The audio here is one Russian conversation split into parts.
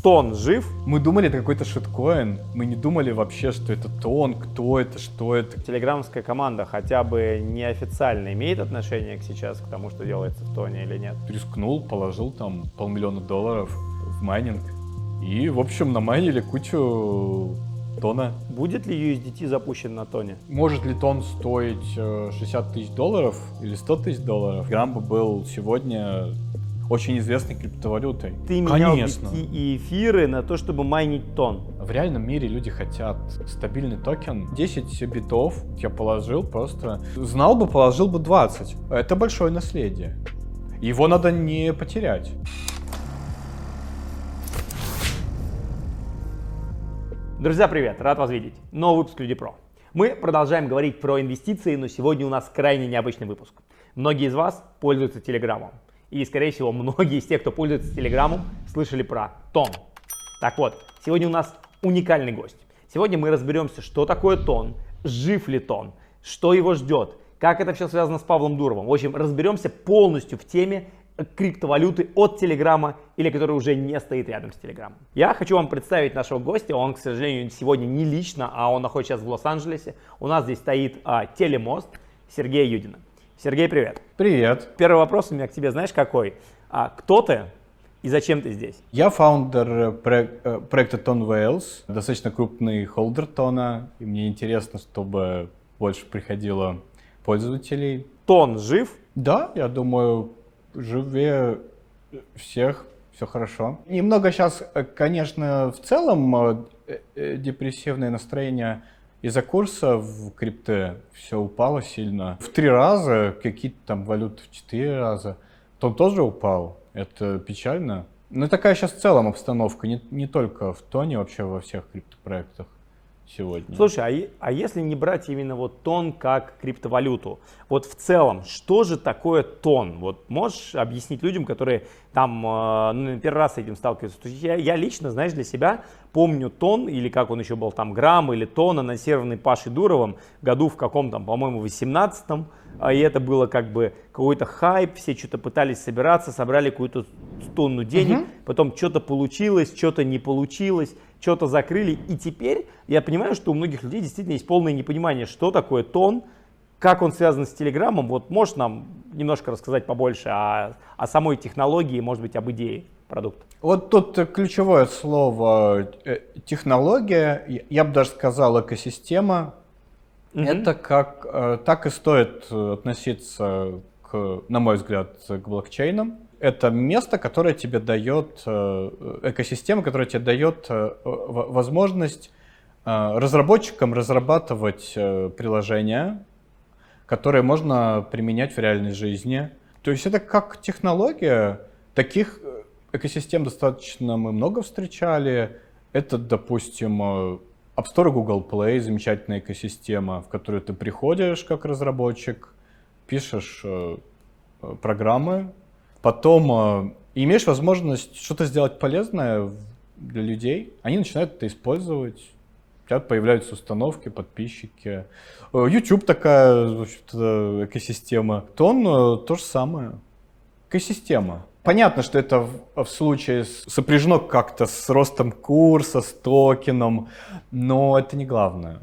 Тон жив? Мы думали, это какой-то шиткоин. Мы не думали вообще, что это тон, кто это, что это. Телеграммская команда хотя бы неофициально имеет отношение сейчас к тому, что делается в тоне или нет? Рискнул, положил там $500 000 в майнинг. И, в общем, намайнили кучу тона. Будет ли USDT запущен на тоне? Может ли тон стоить $60 000 или $100 000? Грамбо был сегодня очень известной криптовалютой. Ты менял Конечно. BT и эфиры на то, чтобы майнить тон. В реальном мире люди хотят стабильный токен. 10 битов я положил просто. Знал бы, положил бы 20. Это большое наследие. Его надо не потерять. Друзья, привет! Рад вас видеть. Новый выпуск Люди Про. Мы продолжаем говорить про инвестиции, но сегодня у нас крайне необычный выпуск. Многие из вас пользуются Телеграмом. И, скорее всего, многие из тех, кто пользуется Телеграмом, слышали про тон. Так вот, сегодня у нас уникальный гость. Сегодня мы разберемся, что такое тон, жив ли тон, что его ждет, как это все связано с Павлом Дуровым. В общем, разберемся полностью в теме криптовалюты от Телеграма или которая уже не стоит рядом с Телеграмом. Я хочу вам представить нашего гостя. Он, к сожалению, сегодня не лично, а он находится сейчас в Лос-Анджелесе. У нас здесь стоит телемост Сергея Юдина. Сергей, привет. Привет. Первый вопрос у меня к тебе, знаешь, какой? Кто ты и зачем ты здесь? Я фаундер проекта Ton Whales, достаточно крупный холдер тона, и мне интересно, чтобы больше приходило пользователей. Тон жив? Да, я думаю, живее всех, все хорошо. Немного сейчас, конечно, в целом депрессивное настроение из-за курса в крипте. Все упало сильно. В 3 раза, какие-то там валюты в 4 раза. Тон тоже упал. Это печально. Но такая сейчас в целом обстановка, не только в тоне, вообще во всех криптопроектах сегодня. Слушай, а если не брать именно вот тон как криптовалюту, вот в целом, что же такое тон? Вот можешь объяснить людям, которые там первый раз с этим сталкиваются? Я лично, знаешь, для себя помню тон, или как он еще был, там грамм или тон, анонсированный Пашей Дуровым году в каком-то, по-моему, 18-м. И это было как бы какой-то хайп, все что-то пытались собираться, собрали какую-то тонну денег, потом что-то получилось, что-то не получилось, что-то закрыли. И теперь я понимаю, что у многих людей действительно есть полное непонимание, что такое тон, как он связан с Телеграмом. Вот можешь нам немножко рассказать побольше о самой технологии, может быть, об идее продукта? Вот тут ключевое слово технология, я бы даже сказал экосистема. Это так и стоит относиться, на мой взгляд, к блокчейнам. Это место, которое тебе дает, экосистема, которая тебе дает возможность разработчикам разрабатывать приложения, которые можно применять в реальной жизни. То есть это как технология. Таких экосистем достаточно мы много встречали. Это, допустим, App Store, Google Play, замечательная экосистема, в которую ты приходишь как разработчик, пишешь программы, потом имеешь возможность что-то сделать полезное для людей, они начинают это использовать, у тебя появляются установки, подписчики. YouTube такая, в общем-то, экосистема. Тон то же самое. Экосистема. Понятно, что это в случае сопряжено как-то с ростом курса, с токеном, но это не главное.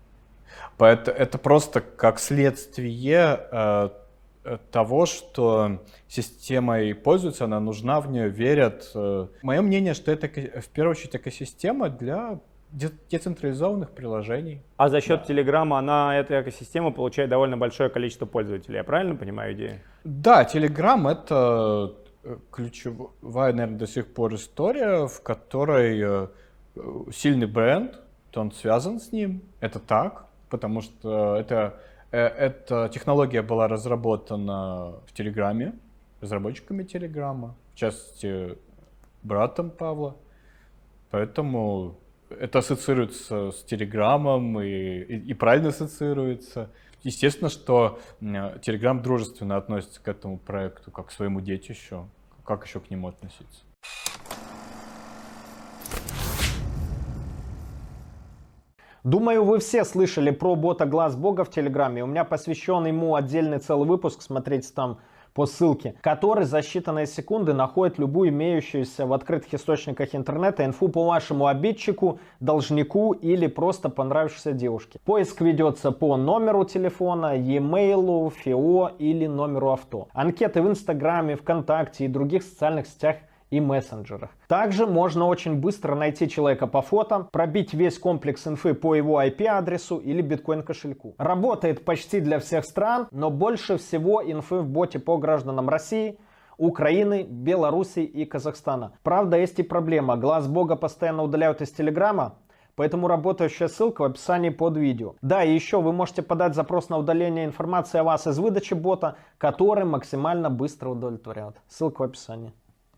Это просто как следствие того, что системой пользуются, она нужна, в нее верят. Мое мнение, что это в первую очередь экосистема для децентрализованных приложений. А за счет Телеграма эта экосистема получает довольно большое количество пользователей. Я правильно понимаю идею? Да, Telegram — это ключевая, наверное, до сих пор история, в которой сильный бренд, он связан с ним. Это так, потому что эта технология была разработана в Телеграме, разработчиками Телеграма, в частности, братом Павла. Поэтому это ассоциируется с Телеграмом и правильно ассоциируется. Естественно, что Telegram дружественно относится к этому проекту, как к своему детищу. Как еще к нему относиться? Думаю, вы все слышали про бота Глаз Бога в Телеграме. У меня посвящен ему отдельный целый выпуск. Смотрите там по ссылке, который за считанные секунды находит любую имеющуюся в открытых источниках интернета инфу по вашему обидчику, должнику или просто понравившейся девушке. Поиск ведется по номеру телефона, e-mail, ФИО или номеру авто. Анкеты в Инстаграме, ВКонтакте и других социальных сетях и мессенджерах. Также можно очень быстро найти человека по фото, пробить весь комплекс инфы по его IP-адресу или биткоин-кошельку. Работает почти для всех стран, но больше всего инфы в боте по гражданам России, Украины, Беларуси и Казахстана. Правда, есть и проблема. Глаз Бога постоянно удаляют из Телеграма, поэтому работающая ссылка в описании под видео. Да, и еще вы можете подать запрос на удаление информации о вас из выдачи бота, который максимально быстро удовлетворяет. Ссылка в описании.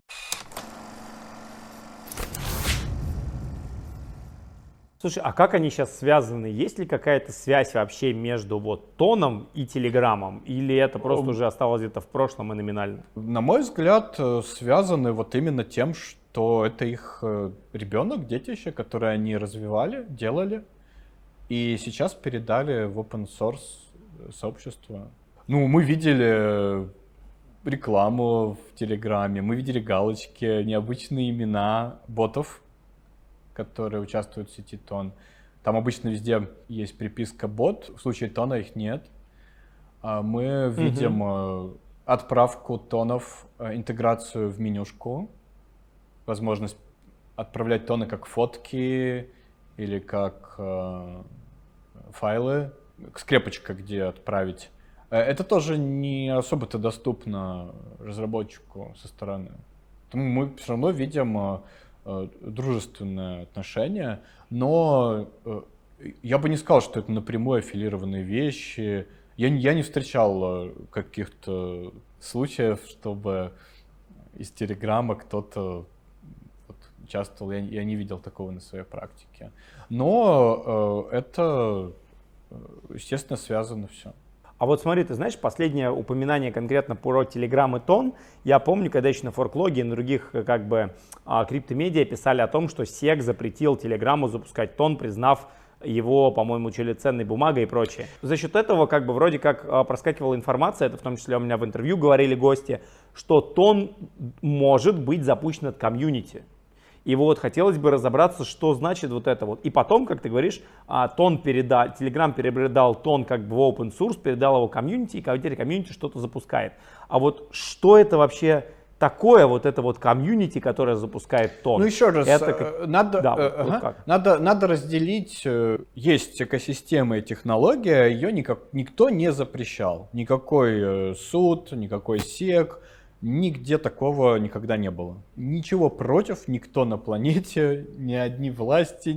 Слушай, а как они сейчас связаны? Есть ли какая-то связь вообще между вот тоном и телеграммом? Или это просто уже осталось где-то в прошлом и номинально? На мой взгляд, связаны вот именно тем, что это их ребенок, детище, которое они развивали, делали, и сейчас передали в open source сообщество. Ну, мы видели рекламу в Телеграме, мы видели галочки, необычные имена ботов, которые участвуют в сети Тон. Там обычно везде есть приписка бот, в случае Тона их нет. Мы видим отправку тонов, интеграцию в менюшку, возможность отправлять тоны как фотки или как файлы, скрепочка, где отправить. Это тоже не особо-то доступно разработчику со стороны. Поэтому мы все равно видим дружественное отношение, но я бы не сказал, что это напрямую аффилированные вещи. Я не встречал каких-то случаев, чтобы из Телеграма кто-то участвовал. Я не видел такого на своей практике. Но это, естественно, связано все. А вот смотри, ты знаешь, последнее упоминание конкретно про Telegram и Тон, я помню, когда еще на Форклоге и на других как бы криптомедиа писали о том, что SEC запретил Телеграму запускать Тон, признав его, по-моему, чили ценной бумагой и прочее. За счет этого как бы вроде как проскакивала информация, это в том числе у меня в интервью говорили гости, что Тон может быть запущен от комьюнити. И вот хотелось бы разобраться, что значит вот это вот. И потом, как ты говоришь, Telegram передал Тон как бы в open source, передал его комьюнити, и теперь комьюнити что-то запускает. А вот что это вообще такое, вот это вот комьюнити, которое запускает Тон? Ну еще раз, это надо разделить, есть экосистема и технология, ее никто не запрещал. Никакой суд, никакой SEC. Нигде такого никогда не было. Ничего против никто на планете, ни одни власти,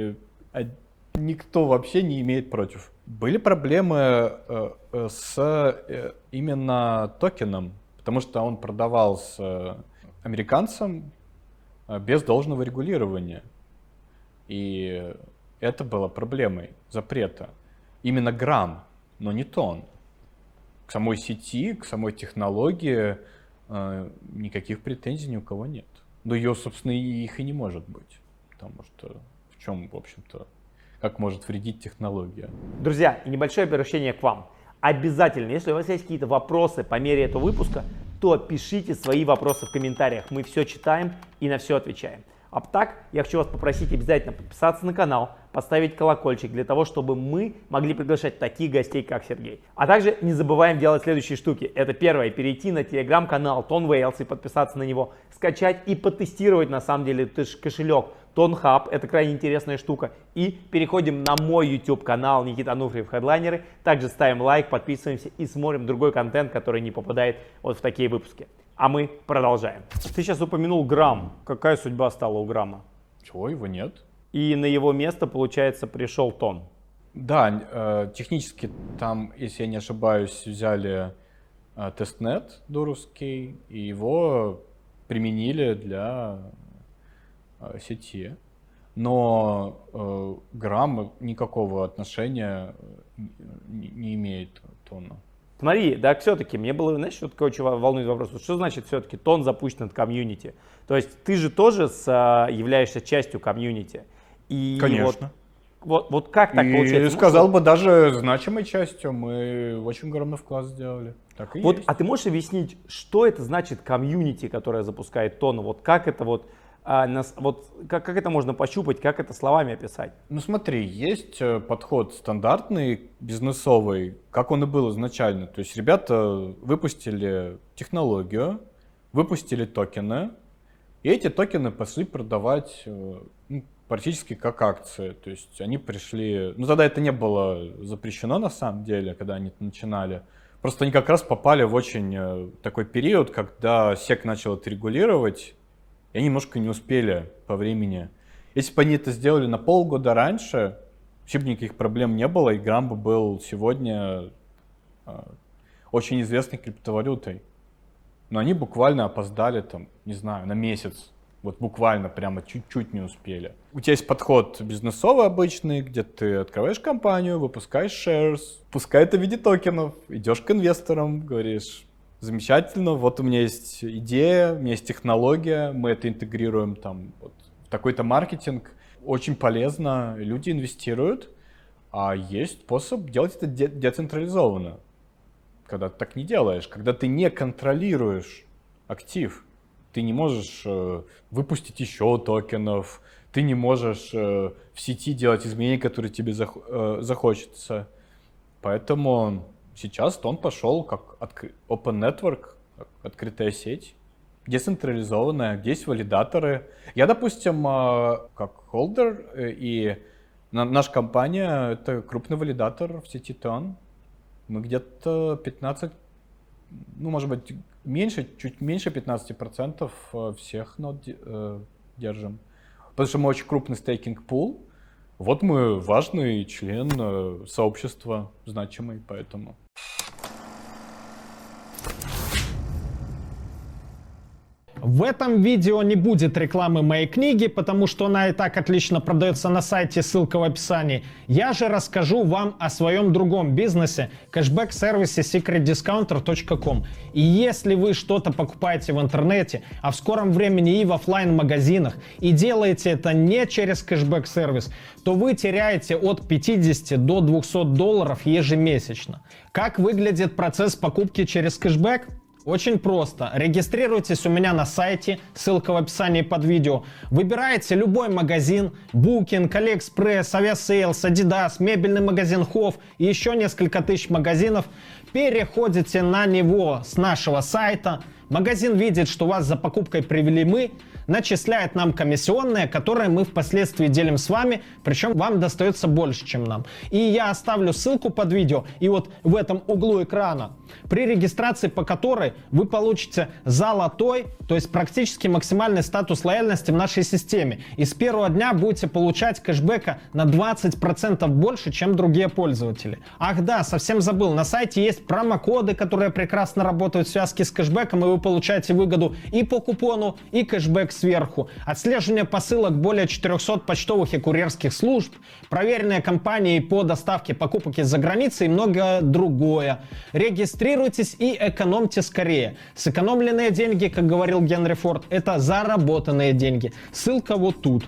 никто вообще не имеет против. Были проблемы с именно токеном, потому что он продавался американцам без должного регулирования. И это было проблемой запрета. Именно грамм, но не тон. К самой сети, к самой технологии никаких претензий ни у кого нет. Но ее, собственно, их и не может быть. Потому что в чем, в общем-то, как может вредить технология. Друзья, и небольшое обращение к вам. Обязательно, если у вас есть какие-то вопросы по мере этого выпуска, то пишите свои вопросы в комментариях. Мы все читаем и на все отвечаем. А так, я хочу вас попросить обязательно подписаться на канал, поставить колокольчик для того, чтобы мы могли приглашать таких гостей, как Сергей. А также не забываем делать следующие штуки. Это первое, перейти на телеграм-канал Ton Wales и подписаться на него, скачать и потестировать на самом деле кошелек TonHub, это крайне интересная штука. И переходим на мой YouTube канал Никита Ануфриев Хедлайнеры. Также ставим лайк, подписываемся и смотрим другой контент, который не попадает вот в такие выпуски. А мы продолжаем. Ты сейчас упомянул Грамм. Какая судьба стала у Грамма? Чего, его нет? И на его место, получается, пришел Тон. Да, технически там, если я не ошибаюсь, взяли тестнет дуровский и его применили для сети. Но Грамм никакого отношения не имеет к Тону. Смотри, да, все-таки, мне было, знаешь, что такое очень волнует вопрос, что значит все-таки Тон запущен от комьюнити? То есть ты же тоже являешься частью комьюнити. И конечно. Вот как так И получается? сказал бы, даже значимой частью мы очень огромный вклад сделали. Так и Вот, есть. а ты можешь объяснить, что это значит комьюнити, которое запускает Тону? Вот как это как это можно пощупать, как это словами описать? Ну смотри, есть подход стандартный, бизнесовый, как он и был изначально. То есть ребята выпустили технологию, выпустили токены, и эти токены пошли продавать практически как акции. То есть они пришли... Ну тогда это не было запрещено на самом деле, когда они это начинали. Просто они как раз попали в очень такой период, когда SEC начал это регулировать, и они немножко не успели по времени. Если бы они это сделали на полгода раньше, вообще бы никаких проблем не было, и Грамм бы был сегодня очень известной криптовалютой. Но они буквально опоздали, там, не знаю, на месяц. Вот буквально прямо чуть-чуть не успели. У тебя есть подход бизнесовый обычный, где ты открываешь компанию, выпускаешь shares, пускай это в виде токенов, идешь к инвесторам, говоришь: замечательно, вот у меня есть идея, у меня есть технология, мы это интегрируем там вот в такой-то маркетинг. Очень полезно, люди инвестируют, а есть способ делать это децентрализованно. Когда ты так не делаешь, когда ты не контролируешь актив, ты не можешь выпустить еще токенов, ты не можешь в сети делать изменения, которые тебе захочется. Поэтому сейчас он пошел как Open Network, открытая сеть, децентрализованная, где есть валидаторы. Я, допустим, как холдер, и наша компания — это крупный валидатор в сети Ton. Мы где-то 15, ну, может быть, меньше, чуть меньше 15% всех нод держим. Потому что мы очень крупный стейкинг-пул. Вот мы важный член сообщества, значимый, поэтому. В этом видео не будет рекламы моей книги, потому что она и так отлично продается на сайте, ссылка в описании. Я же расскажу вам о своем другом бизнесе, кэшбэк-сервисе secretdiscounter.com. И если вы что-то покупаете в интернете, а в скором времени и в офлайн-магазинах, и делаете это не через кэшбэк-сервис, то вы теряете от 50 до $200 ежемесячно. Как выглядит процесс покупки через кэшбэк? Очень просто. Регистрируйтесь у меня на сайте, ссылка в описании под видео. Выбираете любой магазин, Booking, AliExpress, Aviasales, Adidas, мебельный магазин Hof и еще несколько тысяч магазинов. Переходите на него с нашего сайта. Магазин видит, что вас за покупкой привели мы, начисляет нам комиссионные, которые мы впоследствии делим с вами, причем вам достается больше, чем нам. И я оставлю ссылку под видео, и вот в этом углу экрана, при регистрации по которой вы получите золотой, то есть практически максимальный статус лояльности в нашей системе. И с первого дня будете получать кэшбэка на 20% больше, чем другие пользователи. Ах да, совсем забыл, на сайте есть промокоды, которые прекрасно работают в связке с кэшбэком, и вы получаете выгоду и по купону, и кэшбэк сверху. Отслеживание посылок более 400 почтовых и курьерских служб, проверенные компании по доставке покупок из-за границы и многое другое. Регистрируйтесь и экономьте скорее. Сэкономленные деньги, как говорил Генри Форд, это заработанные деньги. Ссылка вот тут.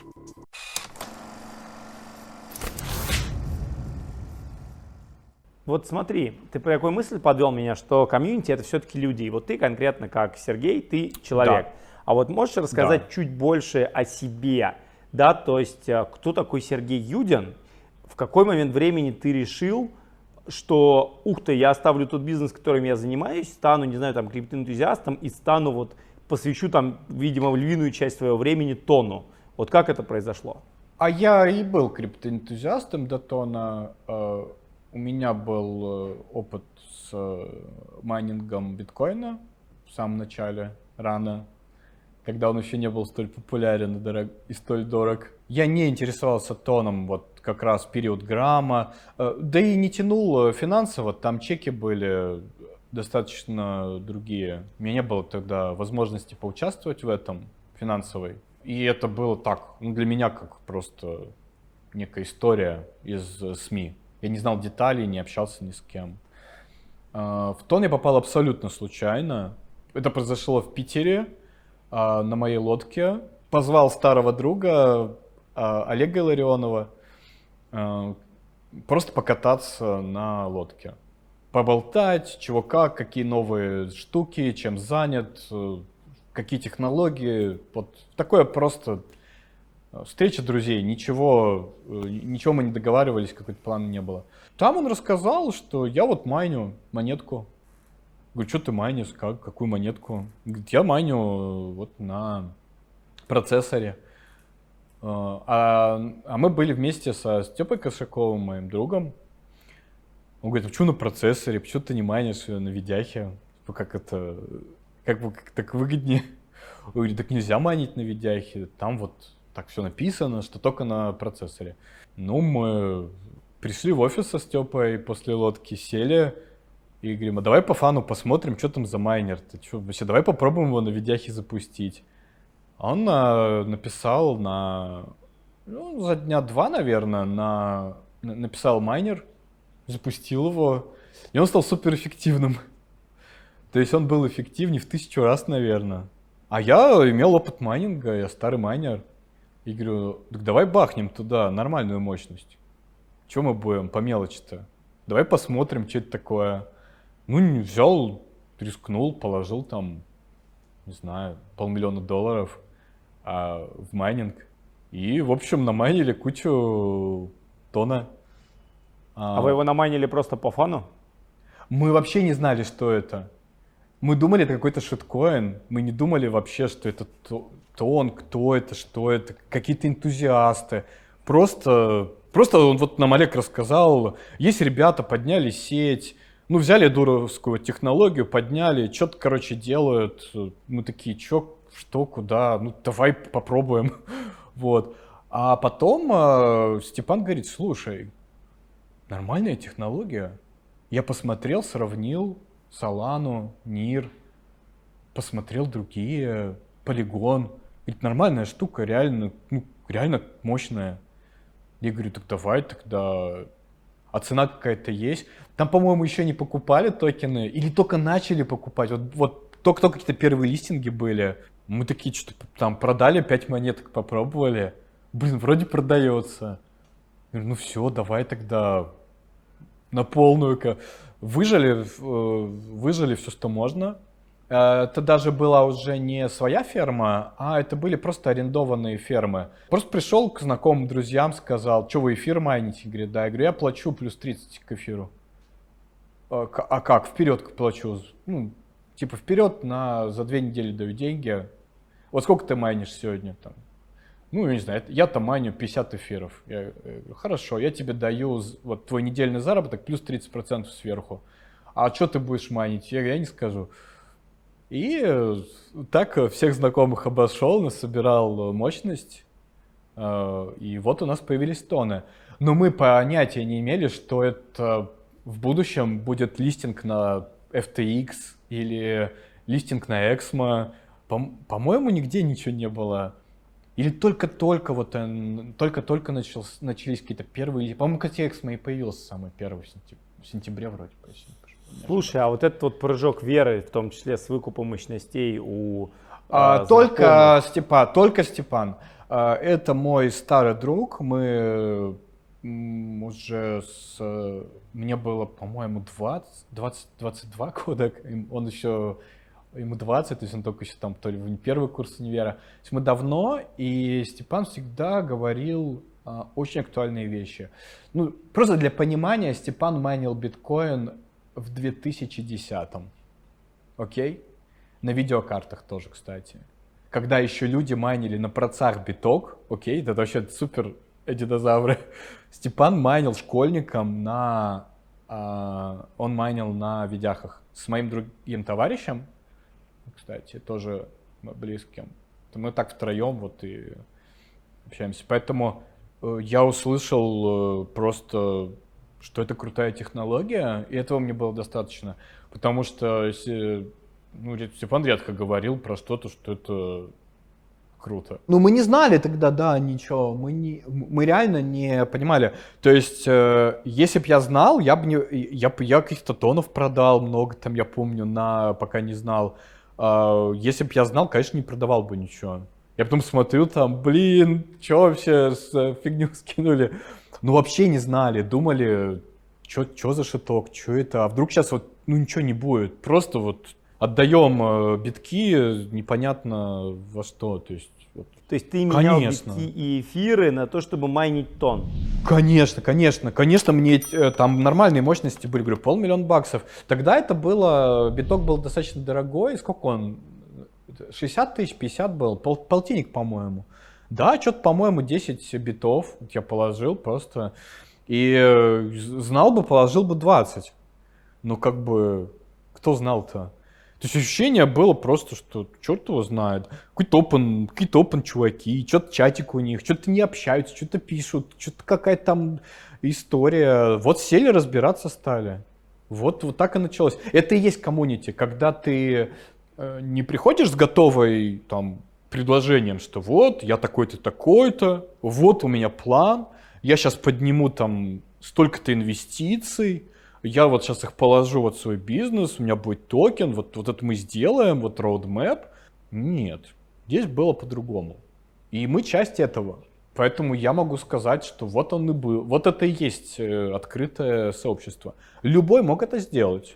Вот смотри, ты по какой мысли подвел меня, что комьюнити — это все-таки люди. И вот ты конкретно как Сергей, ты человек. Да. А вот можешь рассказать чуть больше о себе? Да, то есть кто такой Сергей Юдин? В какой момент времени ты решил, что ух ты, я оставлю тот бизнес, которым я занимаюсь, стану, не знаю, там, криптоэнтузиастом и стану вот, посвящу там, видимо, львиную часть своего времени Тону. Вот как это произошло? А я и был криптоэнтузиастом до Тона. У меня был опыт с майнингом биткоина в самом начале, рано, когда он еще не был столь популярен и столь дорог. Я не интересовался Тоном вот как раз в период Грамма, да и не тянул финансово, там чеки были достаточно другие. У меня не было тогда возможности поучаствовать в этом финансовой. И это было так, для меня как просто некая история из СМИ. Я не знал деталей, не общался ни с кем. В Тон я попал абсолютно случайно. Это произошло в Питере, на моей лодке. Позвал старого друга Олега Илларионова. просто покататься на лодке. Поболтать, чего как, какие новые штуки, чем занят, какие технологии. Вот такое просто встреча друзей. Ничего мы не договаривались, какой-то плана не было. Там он рассказал, что я вот майню монетку. Говорю, что ты майнишь, какую монетку? Говорит, я майню вот на процессоре. А мы были вместе со Степой Кошаковым, моим другом. Он говорит, а что на процессоре, почему ты не майнишь на видяхе? Как это, как так выгоднее? Он говорит, так нельзя майнить на видяхе, там вот так все написано, что только на процессоре. Ну, мы пришли в офис со Степой после лодки, сели и говорим, а давай по фану посмотрим, что там за майнер. Ты что, вообще, давай попробуем его на видяхе запустить. Он написал за дня 2, наверное, написал майнер, запустил его, и он стал суперэффективным. То есть он был эффективнее в 1000 раз, наверное. А я имел опыт майнинга, я старый майнер. И говорю, так давай бахнем туда нормальную мощность. Чего мы будем по мелочи-то? Давай посмотрим, что это такое. Ну, взял, рискнул, положил там, не знаю, $500 000 в майнинг. И, в общем, намайнили кучу тона. А вы его намайнили просто по фану? Мы вообще не знали, что это. Мы думали, это какой-то шиткоин. Мы не думали вообще, что это тон, кто это, что это, какие-то энтузиасты. Просто он вот нам Олег рассказал, есть ребята, подняли сеть, ну, взяли дуровскую технологию, подняли, что-то, короче, делают. Мы такие, что, куда, ну, давай попробуем. Вот. А потом Степан говорит, слушай, нормальная технология. Я посмотрел, сравнил Solana, NIR, посмотрел другие, Polygon. Говорит, нормальная штука, реально мощная. Я говорю, так давай тогда. А цена какая-то есть. Там, по-моему, еще не покупали токены или только начали покупать. Вот только какие-то первые листинги были. Мы такие что-то там продали, 5 монеток попробовали. Блин, вроде продается. Я говорю, ну все, давай тогда на полную-ка. Выжили все, что можно. Это даже была уже не своя ферма, а это были просто арендованные фермы. Просто пришел к знакомым друзьям, сказал, что вы эфир майните? Говорит, да. Я говорю, я плачу плюс 30 к эфиру. А как? Вперед плачу. Ну, типа вперед за 2 недели даю деньги. Вот сколько ты майнишь сегодня там? Ну, я не знаю, я-то майню 50 эфиров. Я говорю, хорошо, я тебе даю вот твой недельный заработок плюс 30% сверху. А что ты будешь майнить? Я говорю, я не скажу. И так всех знакомых обошел, насобирал мощность. И вот у нас появились тоны. Но мы понятия не имели, что это в будущем будет листинг на FTX или листинг на Exmo. По-моему, нигде ничего не было. Или только-только начались какие-то первые... По-моему, кстати, Exmo и появился самый первый в сентябре вроде. Слушай, а вот этот вот прыжок веры, в том числе с выкупом мощностей у только Степан. Это мой старый друг. Мы уже мне было, по-моему, 22 года. Он еще... Ему 20, то есть он только еще там то ли первый курс универа. То есть мы давно, и Степан всегда говорил очень актуальные вещи. Ну, просто для понимания, Степан майнил биткоин в 2010-м. Окей? На видеокартах тоже, кстати. Когда еще люди майнили на процах биток, окей, это вообще супер динозавры. Степан майнил школьникам он майнил на видяхах с моим другим товарищем, кстати, тоже близким. Мы так втроем вот и общаемся. Поэтому я услышал просто, что это крутая технология, и этого мне было достаточно. Потому что Степан редко говорил про что-то, что это круто. Ну, мы не знали тогда, да, ничего. Мы реально не понимали. То есть, если бы я знал, я каких-то тонов продал много, там, я помню, пока не знал. Если бы я знал, конечно, не продавал бы ничего. Я потом смотрю, там, блин, что вообще фигню скинули. ну вообще не знали, думали, что за шиток, что это, а вдруг сейчас вот, ну ничего не будет, просто вот отдаем битки непонятно во что, то есть... Вот. То есть ты менял битки и эфиры на то, чтобы майнить тон? Конечно, мне там нормальные мощности были, говорю, $500 000. Тогда это было, биток был достаточно дорогой, сколько он, 60 тысяч, 50 был, полтинник, по-моему. Да, что-то, по-моему, 10 битов я положил просто, и знал бы, положил бы 20. Ну, как бы, кто знал-то? То есть ощущение было просто, что черт его знает. Какой-то опен чуваки, что-то чатик у них, что-то не общаются, что-то пишут, что-то какая-то там история. Вот сели разбираться стали. Вот так и началось. Это и есть комьюнити, когда ты не приходишь с готовой там предложением, что вот я такой-то, такой-то, вот у меня план, я сейчас подниму там столько-то инвестиций, я вот сейчас их положу вот в свой бизнес, у меня будет токен, вот это мы сделаем, вот roadmap. Нет, здесь было по-другому. И мы часть этого. Поэтому я могу сказать, что вот он и был. Вот это и есть открытое сообщество. Любой мог это сделать.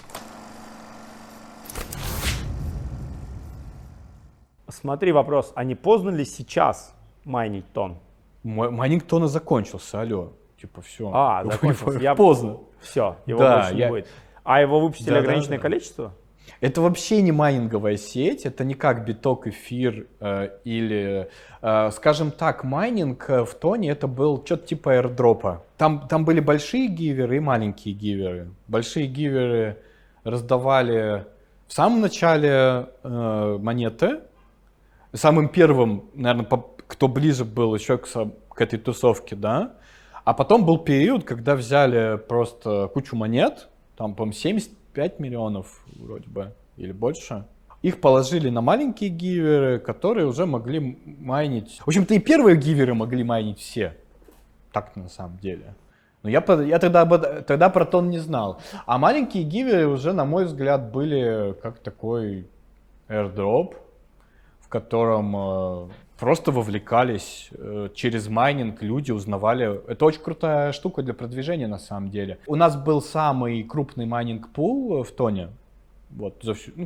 Смотри, вопрос. А не поздно ли сейчас майнить тон? Майнинг тона закончился, алло. Типа все. Закончился. Поздно. Все, его больше не будет. А его выпустили ограниченное количество? Это вообще не майнинговая сеть, это не как биток, эфир или, скажем так, майнинг в тоне это был что-то типа airdropа. Там были большие гиверы и маленькие гиверы. Большие гиверы раздавали в самом начале монеты. Самым первым, наверное, кто ближе был еще к этой тусовке, да. А потом был период, когда взяли просто кучу монет, там, по-моему, 75 миллионов вроде бы, или больше. Их положили на маленькие гиверы, которые уже могли майнить. В общем-то, и первые гиверы могли майнить все. Так на самом деле. Но я тогда про тон не знал. А маленькие гиверы уже, на мой взгляд, были как такой airdrop, в котором просто вовлекались через майнинг, люди узнавали. Это очень крутая штука для продвижения на самом деле. У нас был самый крупный майнинг-пул в тоне. Вот,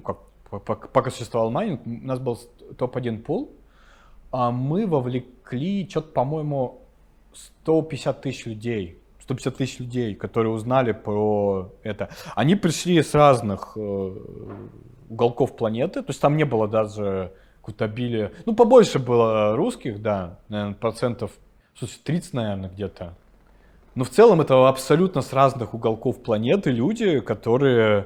пока существовал майнинг, у нас был топ-1 пул. А мы вовлекли что-то, по-моему, 150 тысяч людей. 150 тысяч людей, которые узнали про это. Они пришли с разных уголков планеты. То есть там не было даже какое-то обилие. Ну, побольше было русских, да, наверное, процентов, слушай, 30, наверное, где-то. Но в целом это абсолютно с разных уголков планеты люди, которые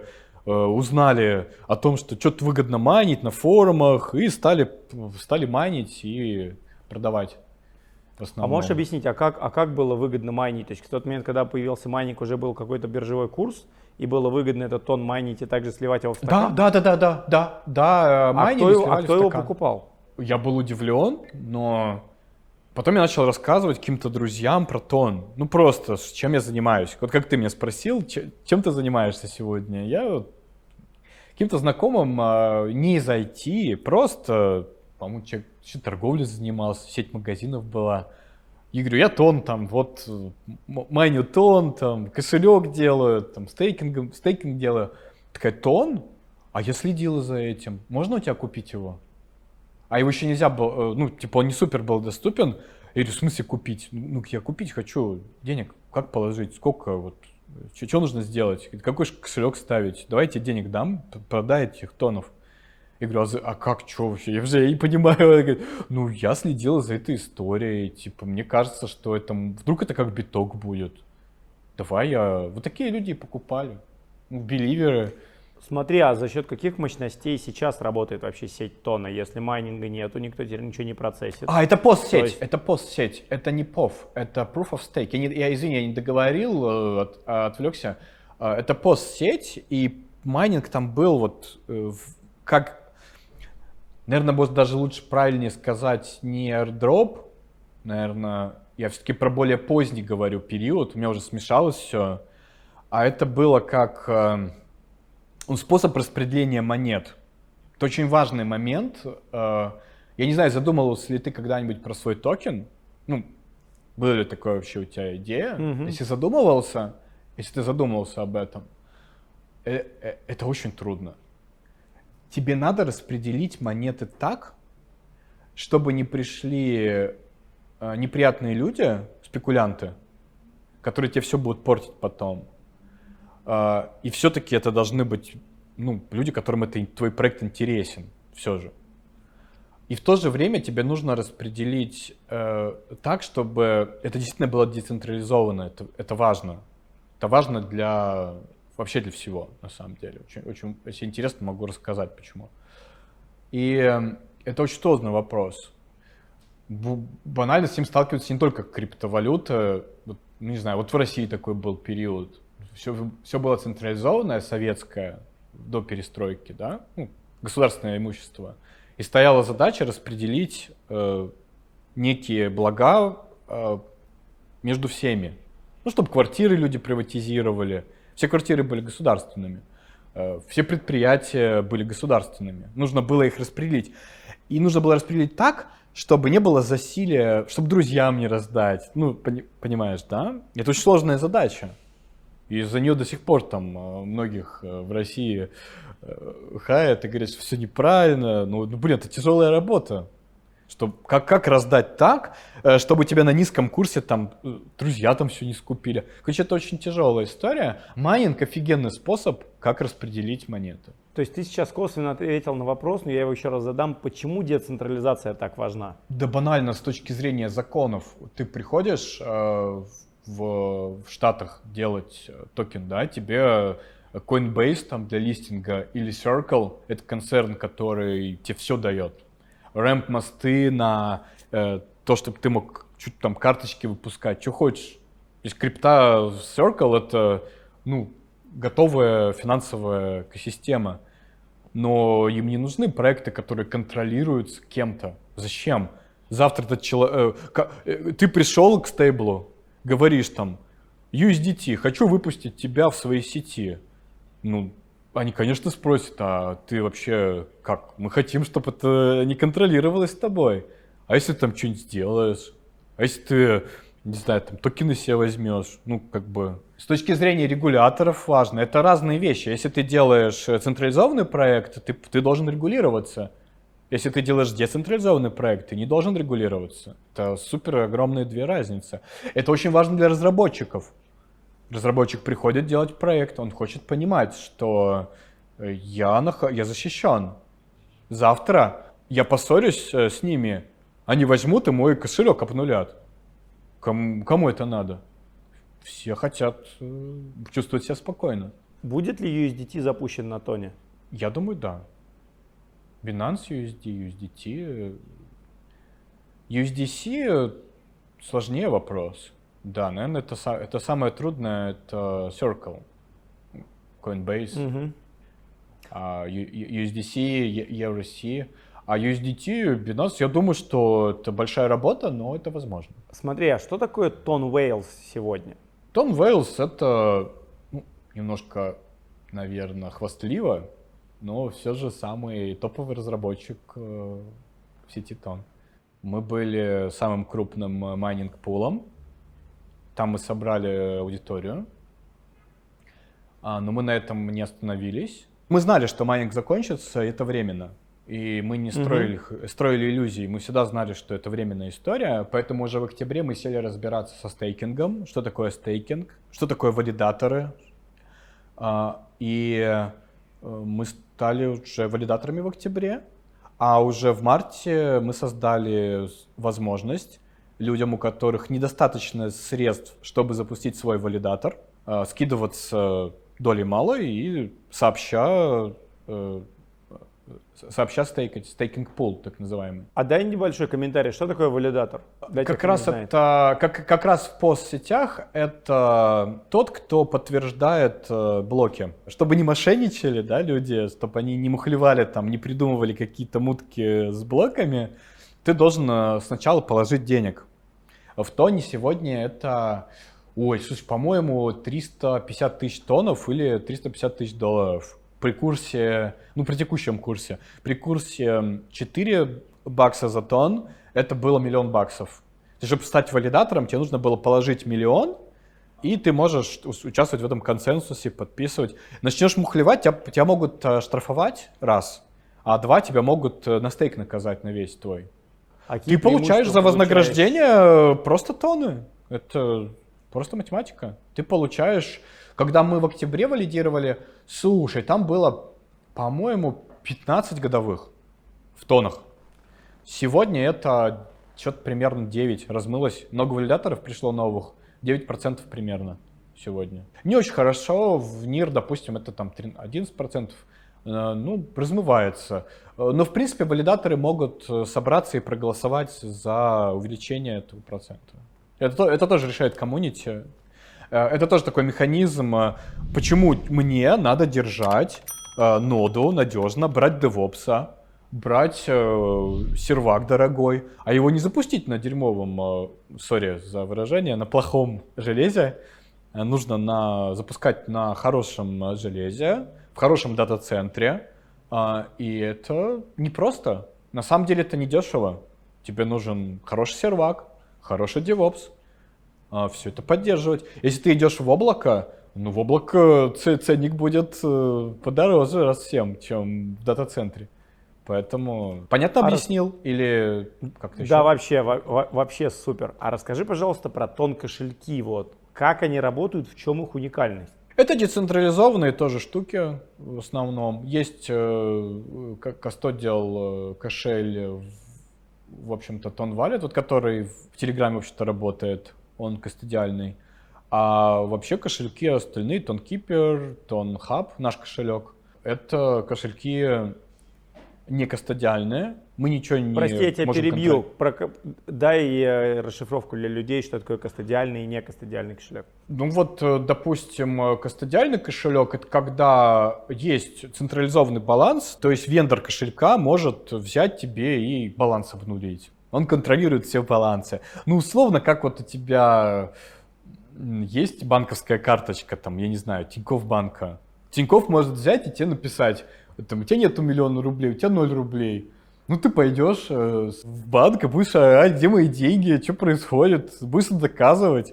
узнали о том, что что-то выгодно майнить на форумах, и стали майнить и продавать. А можешь объяснить, а как было выгодно майнить? То есть в тот момент, когда появился майнинг, уже был какой-то биржевой курс, и было выгодно этот тон майнить и также сливать его в стакан? Да. А кто его покупал? Я был удивлен, но потом я начал рассказывать каким-то друзьям про тон. Ну просто, чем я занимаюсь. Вот как ты меня спросил, чем ты занимаешься сегодня? Я каким-то знакомым не из IT, просто, по-моему, человек торговлей занимался, сеть магазинов была. Я говорю, я тон там, вот майню тон, там кошелек делаю, там стейкинг делаю. Такая, тон? А я следила за этим. Можно у тебя купить его? А его еще нельзя было, ну, типа он не супер был доступен. Я говорю, в смысле купить? Ну, я купить хочу. Денег как положить? Сколько? Вот, что нужно сделать? Какой кошелек ставить? Давайте денег дам, продай этих тонов. Я говорю, а как, что вообще? Я уже не понимаю. Ну, я следил за этой историей. Типа, мне кажется, что это вдруг это как биток будет. Давай я... Вот такие люди и покупали. Беливеры. Смотри, а за счет каких мощностей сейчас работает вообще сеть тона, если майнинга нету, никто теперь ничего не процессит? Это постсеть, это постсеть, это не POV, это Proof of Stake. Извини, я не договорил, отвлекся. Это постсеть, и майнинг там был вот как... Наверное, может даже лучше правильнее сказать не airdrop, наверное, я все-таки про более поздний говорю период, у меня уже смешалось все, а это было как способ распределения монет. Это очень важный момент. Я не знаю, задумывался ли ты когда-нибудь про свой токен, ну, Была ли такая вообще у тебя идея? Если ты задумывался об этом, это очень трудно. Тебе надо распределить монеты так, чтобы не пришли неприятные люди, спекулянты, которые тебе все будут портить потом. И все-таки это должны быть люди, которым твой проект интересен все же. И в то же время тебе нужно распределить так, чтобы это действительно было децентрализовано. Это важно. Это важно вообще для всего, на самом деле. Очень, если интересно, могу рассказать, почему. И это очень сложный вопрос. Банально с ним сталкиваются не только криптовалюта. Не знаю, вот в России такой был период. Все было централизованное, советское, до перестройки, да? Государственное имущество. И стояла задача распределить некие блага между всеми. Чтобы квартиры люди приватизировали. Все квартиры были государственными. Все предприятия были государственными. Нужно было их распределить. И нужно было распределить так, чтобы не было засилия, чтобы друзьям не раздать. Понимаешь, да? Это очень сложная задача. И за нее до сих пор там многих в России хаят и говорят, что все неправильно. Это тяжелая работа. Как раздать так, чтобы тебя на низком курсе там друзья там все не скупили. Короче, это очень тяжелая история. Майнинг — офигенный способ, как распределить монеты. То есть ты сейчас косвенно ответил на вопрос, но я его еще раз задам. Почему децентрализация так важна? Да банально, с точки зрения законов. Ты приходишь в Штатах делать токен, да, тебе Coinbase там для листинга или Circle — это концерн, который тебе все дает. Рэмп-мосты на то, чтобы ты мог чуть там карточки выпускать, что хочешь. То есть крипта Circle — это, готовая финансовая экосистема. Но им не нужны проекты, которые контролируются кем-то. Зачем? Завтра этот человек... Ты пришел к стейблу, говоришь там, USDT, хочу выпустить тебя в своей сети. Они, конечно, спросят, а ты вообще как? Мы хотим, чтобы это не контролировалось тобой. А если ты там что-нибудь сделаешь? А если ты, не знаю, там токены себе возьмешь? С точки зрения регуляторов важно. Это разные вещи. Если ты делаешь централизованный проект, ты должен регулироваться. Если ты делаешь децентрализованный проект, ты не должен регулироваться. Это супер огромные две разницы. Это очень важно для разработчиков. Разработчик приходит делать проект, он хочет понимать, что я защищен. Завтра я поссорюсь с ними, они возьмут и мой кошелек обнулят. Кому это надо? Все хотят чувствовать себя спокойно. Будет ли USDT запущен на тоне? Я думаю, да. Binance USDT. USDC сложнее вопрос. Да, наверное, это самое трудное, это Circle, Coinbase, USDC, EURC, а USDT, Binance, я думаю, что это большая работа, но это возможно. Смотри, а что такое Тон Whales сегодня? Тон Whales — это немножко, наверное, хвастливо, но все же самый топовый разработчик в сети Тон. Мы были самым крупным майнинг-пулом. Там мы собрали аудиторию, но мы на этом не остановились. Мы знали, что майнинг закончится, и это временно. И мы не строили иллюзий, мы всегда знали, что это временная история. Поэтому уже в октябре мы сели разбираться со стейкингом, что такое стейкинг, что такое валидаторы. И мы стали уже валидаторами в октябре, а уже в марте мы создали возможность людям, у которых недостаточно средств, чтобы запустить свой валидатор, скидываться долей малой и сообща стейкать, стейкинг пул, так называемый. А дай небольшой комментарий, что такое валидатор? Как раз в постсетях это тот, кто подтверждает блоки. Чтобы не мошенничали, да, люди, чтобы они не мухлевали, там, не придумывали какие-то мутки с блоками, ты должен сначала положить денег. В тоне сегодня это, по-моему, 350 тысяч тонов или 350 тысяч долларов. При курсе, при текущем курсе, при курсе $4 за тонн это было $1 000 000. Чтобы стать валидатором, тебе нужно было положить 1 миллион, и ты можешь участвовать в этом консенсусе, подписывать. Начнешь мухлевать, тебя могут штрафовать раз, а 2 тебя могут на стейк наказать на весь твой. Ты получаешь за вознаграждение просто тоны. Это просто математика. Ты получаешь... Когда мы в октябре валидировали, слушай, там было, по-моему, 15 годовых в тонах. Сегодня это что-то примерно 9 размылось. Много валидаторов пришло новых. 9% примерно сегодня. Не очень хорошо. В НИР, допустим, это там 11%. Ну, размывается. Но, в принципе, валидаторы могут собраться и проголосовать за увеличение этого процента. Это тоже решает комьюнити. Это тоже такой механизм, почему мне надо держать ноду надежно, брать DevOps, брать сервак дорогой, а его не запустить на дерьмовом, сори за выражение, на плохом железе. Нужно запускать на хорошем железе, в хорошем дата-центре. И это непросто. На самом деле это не дешево. Тебе нужен хороший сервак, хороший DevOps. Все это поддерживать. Если ты идешь в облако, ну в облако ценник будет подороже раз всем, чем в дата-центре. Поэтому понятно объяснил или как-то еще? Да, вообще супер. А расскажи, пожалуйста, про тон-кошельки. Вот. Как они работают, в чем их уникальность? Это децентрализованные тоже штуки в основном. Есть custodial кошель, в общем-то, Ton Wallet, вот, который в Телеграме вообще-то работает. Он кастодиальный. А вообще кошельки остальные, TonKeeper, TonHub, наш кошелек, это кошельки не кастодиальные. Мы ничего не Прости, я тебя перебью. Дай расшифровку для людей, что такое кастодиальный и не кастодиальный кошелек. Ну вот, допустим, кастодиальный кошелек — это когда есть централизованный баланс, то есть вендор кошелька может взять тебе и баланс обнулить. Он контролирует все балансы. Ну, условно, как вот у тебя есть банковская карточка, там, я не знаю, Тинькофф банка. Тинькофф может взять и тебе написать, там, у тебя нету 1 000 000 рублей, у тебя 0 рублей. Ну, ты пойдешь в банк и будешь орать, где мои деньги, что происходит, будешь доказывать.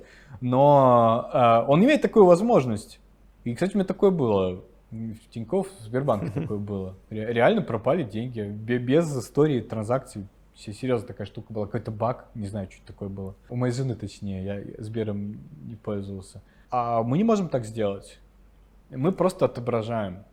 Но он имеет такую возможность. И, кстати, у меня такое было. В Тинькофф, в Сбербанке такое было. Реально пропали деньги, без истории транзакций. Серьезно такая штука была, какой-то баг, не знаю, что это такое было. У моей жены, точнее, я Сбером не пользовался. А мы не можем так сделать. Мы просто отображаем.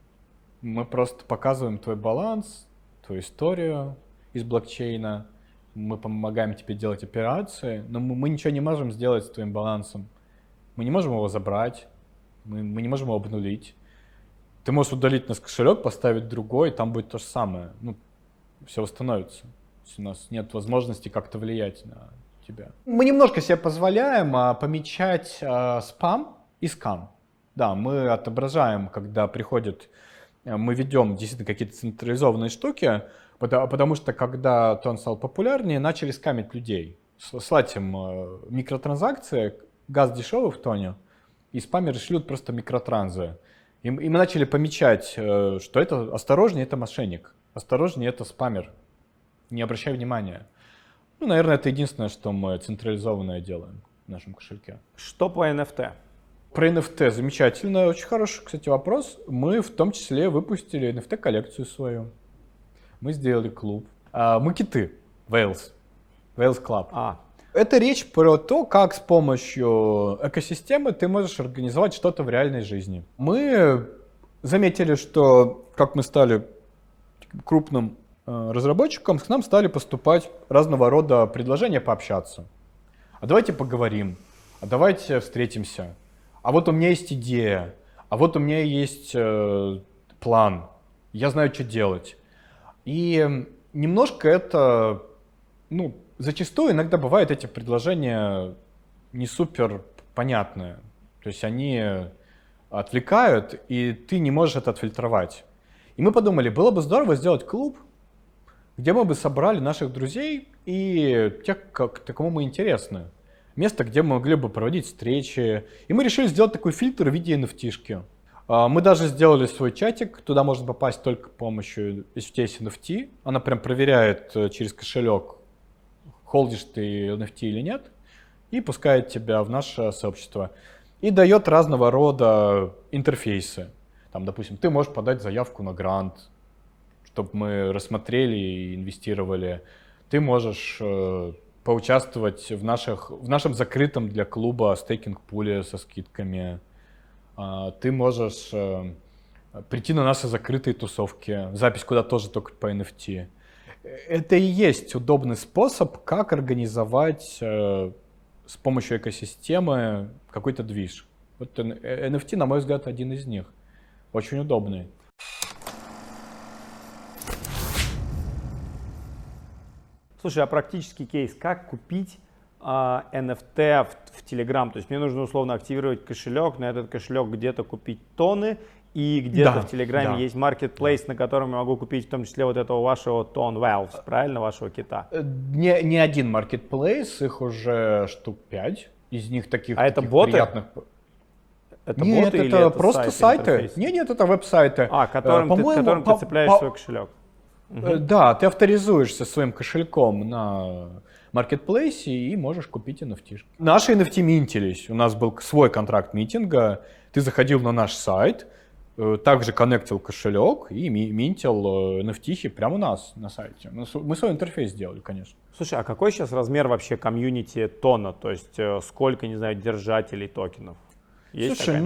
Мы просто показываем твой баланс, твою историю из блокчейна. Мы помогаем тебе делать операции, но мы ничего не можем сделать с твоим балансом. Мы не можем его забрать, мы не можем его обнулить. Ты можешь удалить наш кошелек, поставить другой, там будет то же самое. Ну, все восстановится. У нас нет возможности как-то влиять на тебя. Мы немножко себе позволяем помечать спам и скам. Да, мы отображаем, когда приходит, мы ведем действительно какие-то централизованные штуки, потому что когда Тон стал популярнее, начали скамить людей. Слать им микротранзакции, газ дешевый в Тоне, и спамеры шлют просто микротранзы. И мы начали помечать, что это осторожнее, это мошенник, осторожнее, это спамер. Не обращай внимания. Ну, наверное, это единственное, что мы централизованное делаем в нашем кошельке. Что по NFT? Про NFT замечательно. Очень хороший, кстати, вопрос. Мы в том числе выпустили NFT-коллекцию свою. Мы сделали клуб. Мы киты. Whales Club. Это речь про то, как с помощью экосистемы ты можешь организовать что-то в реальной жизни. Мы заметили, что как мы стали крупным разработчикам, к нам стали поступать разного рода предложения пообщаться. А давайте поговорим, а давайте встретимся. А вот у меня есть идея, а вот у меня есть план, я знаю, что делать. И немножко это, ну, зачастую иногда бывают эти предложения не супер понятные. То есть они отвлекают, и ты не можешь это отфильтровать. И мы подумали, было бы здорово сделать клуб, где мы бы собрали наших друзей и тех, кому мы интересны. Место, где мы могли бы проводить встречи. И мы решили сделать такой фильтр в виде NFT-шки. Мы даже сделали свой чатик, туда можно попасть только с помощью, если у тебя есть NFT. Она прям проверяет через кошелек, холдишь ты NFT или нет, и пускает тебя в наше сообщество. И дает разного рода интерфейсы. Там, допустим, ты можешь подать заявку на грант, чтобы мы рассмотрели и инвестировали. Ты можешь поучаствовать в нашем закрытом для клуба стейкинг-пуле со скидками. Ты можешь прийти на наши закрытые тусовки, запись куда тоже только по NFT. Это и есть удобный способ, как организовать с помощью экосистемы какой-то движ. Вот NFT, на мой взгляд, один из них. Очень удобный. Слушай, а практический кейс, как купить NFT в Telegram? То есть мне нужно условно активировать кошелек, на этот кошелек где-то купить тоны, и где-то в Телеграме есть marketplace, на котором я могу купить в том числе вот этого вашего Tone Valves, правильно, вашего кита? Не один marketplace, их уже штук 5, из них таких, это боты? Приятных. Это нет, боты это или это просто сайты. Нет, это веб-сайты. Которым ты цепляешь свой кошелек. Да, ты авторизуешься своим кошельком на маркетплейсе и можешь купить NFT. Наши NFT минтились. У нас был свой контракт митинга. Ты заходил на наш сайт, также коннектил кошелек и минтил NFT прямо у нас на сайте. Мы свой интерфейс сделали, конечно. Слушай, а какой сейчас размер вообще комьюнити тона? То есть сколько, не знаю, держателей токенов? Есть? Слушай,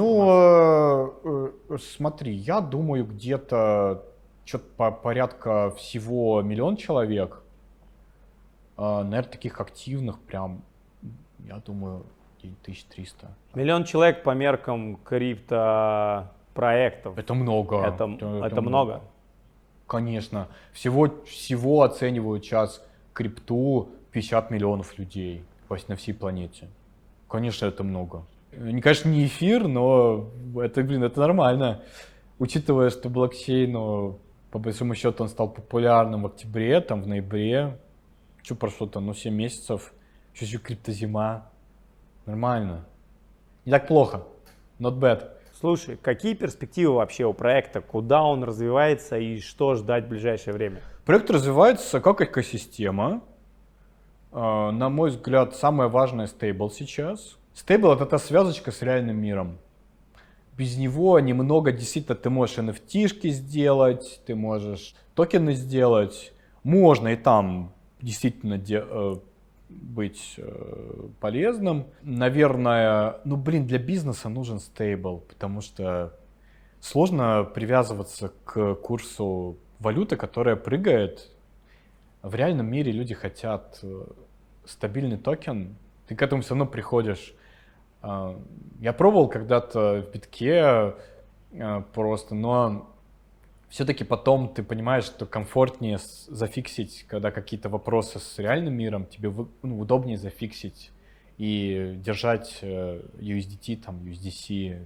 смотри, я думаю, где-то что-то порядка всего 1 миллион человек. Наверное, таких активных прям, я думаю, 1300. 1 миллион человек по меркам криптопроектов. Это много. Это много? Конечно. Всего оценивают сейчас крипту 50 миллионов людей на всей планете. Конечно, это много. Конечно, не эфир, но это нормально. Учитывая, что блокчейн, по большому счету, он стал популярным в октябре, в ноябре. Что прошло-то? 7 месяцев. Еще криптозима. Нормально. Не так плохо. Not bad. Слушай, какие перспективы вообще у проекта? Куда он развивается и что ждать в ближайшее время? Проект развивается как экосистема. На мой взгляд, самое важное стейбл сейчас. Стейбл — это та связочка с реальным миром. Без него немного действительно ты можешь NFT-шки сделать, ты можешь токены сделать. Можно и там действительно быть полезным. Наверное, для бизнеса нужен стейбл, потому что сложно привязываться к курсу валюты, которая прыгает. В реальном мире люди хотят стабильный токен. Ты к этому все равно приходишь. Я пробовал когда-то в битке просто, но все-таки потом ты понимаешь, что комфортнее зафиксить, когда какие-то вопросы с реальным миром, тебе удобнее зафиксить и держать USDT, USDC.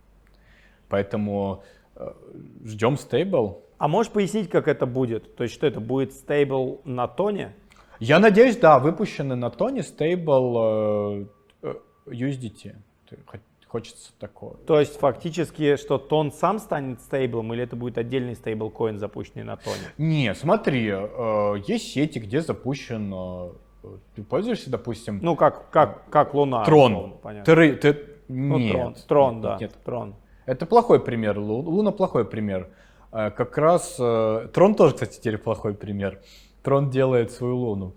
Поэтому ждем стейбл. А можешь пояснить, как это будет? То есть что это будет стейбл на тоне? Я надеюсь, да, выпущенный на тоне стейбл USDT. Хочется такого. То есть фактически, что тон сам станет стейблом, или это будет отдельный стейблкоин, запущенный на тоне? Не, смотри, есть сети, где запущен, ты пользуешься, допустим... как Луна. Трон. Понятно. Нет. Трон, да. Нет. Трон. Это плохой пример. Луна плохой пример. Как раз Трон тоже, кстати, теперь плохой пример. Трон делает свою Луну.